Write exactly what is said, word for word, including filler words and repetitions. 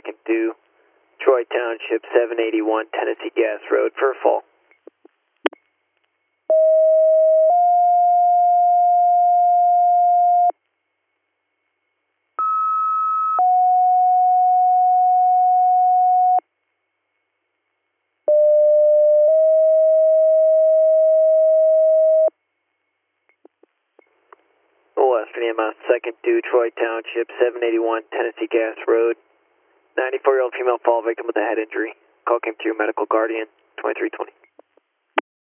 second due, Troy Township, seven eighty-one Tennessee Gas Road for a fall. Western E M S, second due, Troy Township, seven eighty-one Tennessee Gas Road. ninety-four-year-old female fall victim with a head injury. Call came through medical guardian, twenty-three twenty.